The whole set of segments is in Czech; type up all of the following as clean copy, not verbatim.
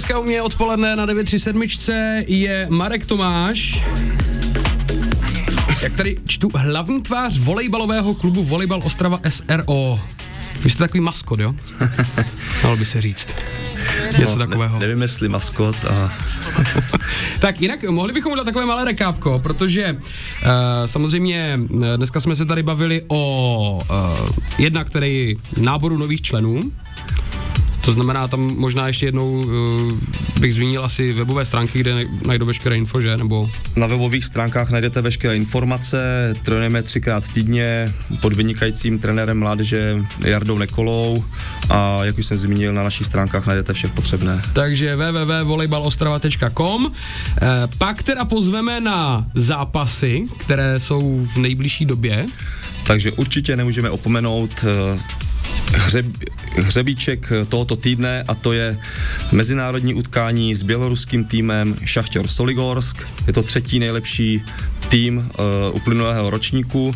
dneska u mě odpoledne na 937 je Marek Tomáš. Jak tady čtu, hlavní tvář volejbalového klubu Volejbal Ostrava SRO. Vy jste takový maskot, jo? Dalo by se říct. Něco takového. Nevím, jestli maskot a... Tak jinak mohli bychom udělat takové malé rekápko, protože samozřejmě dneska jsme se tady bavili o jednak tedy náboru nových členů. To znamená, tam možná ještě jednou bych zmínil asi webové stránky, kde najdou veškeré info, že? Nebo... Na webových stránkách najdete veškeré informace, trénujeme 3krát týdně pod vynikajícím trenérem mládeže Jardou Nekolou a jak už jsem zmínil, na našich stránkách najdete vše potřebné. Takže www.volejbalostrava.com. Pak teda pozveme na zápasy, které jsou v nejbližší době. Takže určitě nemůžeme opomenout hřebíček tohoto týdne a to je mezinárodní utkání s běloruským týmem Šachtěr Soligorsk. Je to 3. nejlepší tým uplynulého ročníku.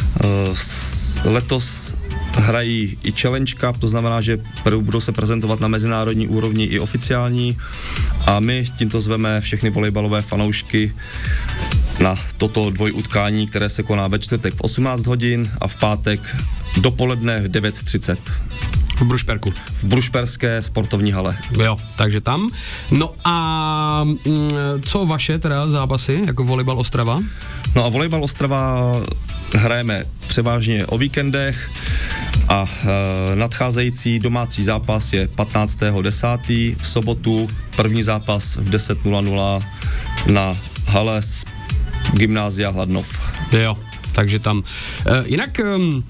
Letos hrají i Challenge Cup, to znamená, že budou se prezentovat na mezinárodní úrovni i oficiální a my tímto zveme všechny volejbalové fanoušky na toto dvojutkání, které se koná ve čtvrtek v 18 hodin a v pátek dopoledne v 9:30. V Brušperku. V Brušperské sportovní hale. Jo, takže tam. No a co vaše teda zápasy, jako Volejbal Ostrava? No a Volejbal Ostrava hrajeme převážně o víkendech a nadcházející domácí zápas je 15.10. v sobotu, první zápas v 10:00 na hale z Gymnázia Hladnov. Jo, takže tam. Jinak...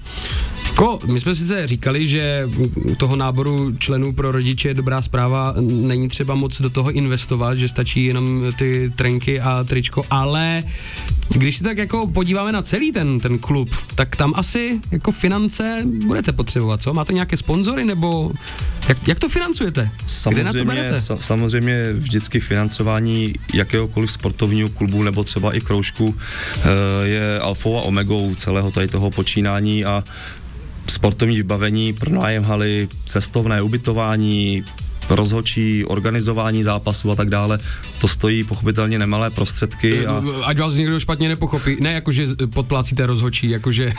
my jsme sice říkali, že u toho náboru členů pro rodiče je dobrá zpráva, není třeba moc do toho investovat, že stačí jenom ty trenky a tričko, ale když se tak jako podíváme na celý ten klub, tak tam asi jako finance budete potřebovat, co? Máte nějaké sponzory, nebo jak to financujete? Kde na to berete? Samozřejmě vždycky financování jakéhokoliv sportovního klubu nebo třeba i kroužku je alfou a omegou celého tady toho počínání a sportovní vybavení, pronájem haly, cestovné ubytování, rozhodčí, organizování zápasů a tak dále, to stojí pochopitelně nemalé prostředky. Ať vás někdo špatně nepochopí, ne jakože podplácíte rozhodčí, jakože...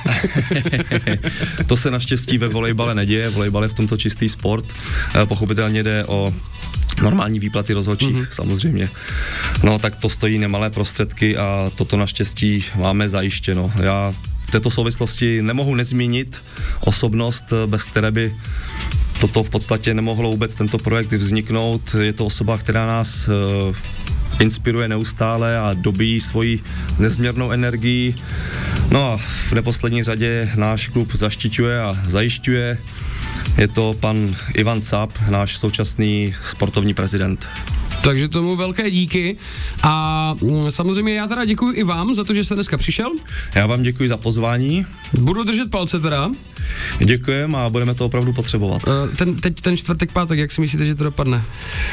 To se naštěstí ve volejbale neděje, volejbal je v tomto čistý sport, pochopitelně jde o normální výplaty rozhodčích, samozřejmě. No tak to stojí nemalé prostředky a toto naštěstí máme zajištěno. Já v této souvislosti nemohu nezmínit osobnost, bez které by toto v podstatě nemohlo vůbec tento projekt vzniknout. Je to osoba, která nás inspiruje neustále a dobíjí svoji nezměrnou energii. No a v neposlední řadě náš klub zaštiťuje a zajišťuje. Je to pan Ivan Cap, náš současný sportovní prezident. Takže tomu velké díky a samozřejmě já teda děkuji i vám za to, že jste dneska přišel. Já vám děkuji za pozvání. Budu držet palce teda. Děkujem a budeme to opravdu potřebovat. Ten čtvrtek, pátek, jak si myslíte, že to dopadne?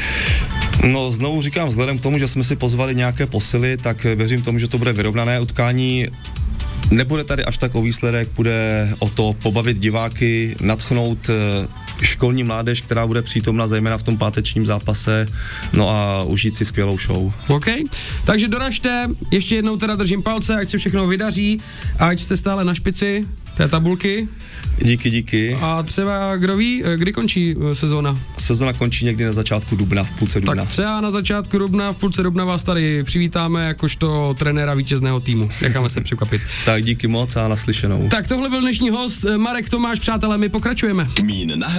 No znovu říkám, vzhledem k tomu, že jsme si pozvali nějaké posily, tak věřím tomu, že to bude vyrovnané utkání. Nebude tady až tak o výsledek, bude o to pobavit diváky, nadchnout školní mládež, která bude přítomna zejména v tom pátečním zápase, no a užít si skvělou show. OK, takže doražte, ještě jednou teda držím palce, ať se všechno vydaří, ať jste stále na špici té tabulky. Díky. A třeba, kdo ví, kdy končí sezóna? Sezóna končí někdy na začátku dubna, v půlce dubna. Tak třeba na začátku dubna, v půlce dubna vás tady přivítáme jakožto trenéra vítězného týmu. Necháme se překvapit. Tak díky moc a naslyšenou. Tak tohle byl dnešní host Marek Tomáš, přátelé, my pokračujeme.